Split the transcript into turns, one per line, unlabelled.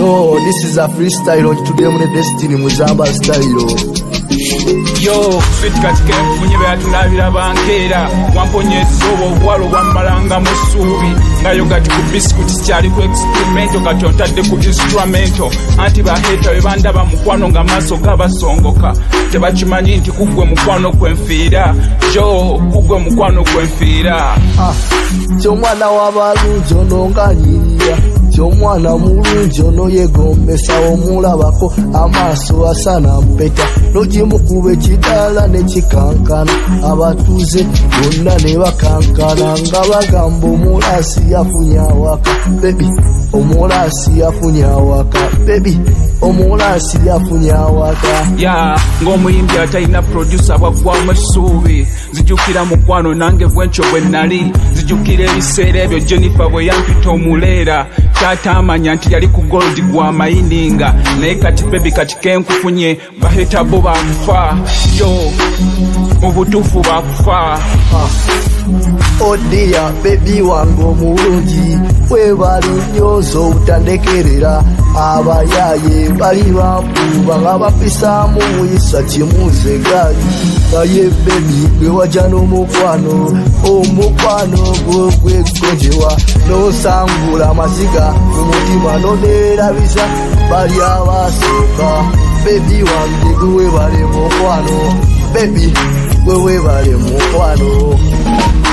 Yo, this is a freestyle on Today Mune Destiny Muzamba style.
Yo, sweet katike mfunye be atunabira bankera wamponye zobo walo wamalanga musubi ngayo gati ku biscuit cyali ku experimento katontadde ku instrumento anti ba heta be bandaba mukwano nga maso gabasongoka tebakimanyi nti kugwe mukwano kwenfiira yo kugwe mukwano kwenfiira
Chomwana w'abalungi ono nganyirira Chomwana mulungi ono yegombesa omulabako amaaso asana mpeta nogimukube kidala ne kikankana abatuze bonna ne bakankana nga bagamba omulasi yafunye awaka baby omulasi yafunye awaka baby omulasi yafunye awaka
ya ng'omuyimbi atalina producer bwagwamu essuubi zijjukira mukwano nange bwenkyo bwe nali zijjukira ebiseera ebyo Jennifer bwe yampita omuleera tatamanya nti yali ku gold gwa mayininga naye kati baby kati kenkufunye baheta bo bakufa yo mu butuufu bakufa
Oh dear, baby wango mulungi webali nyozo utandekerera abayaye bali bampuba nga bapisaamu muyisa kimuze gali naye baby gwe wajja n'omukwano omukwano gwegwegonjewa n'osangula amasiga mu mutima n'oneerabisa bali abasooka baby wange gwe webale mukwano baby gwe webale mukwano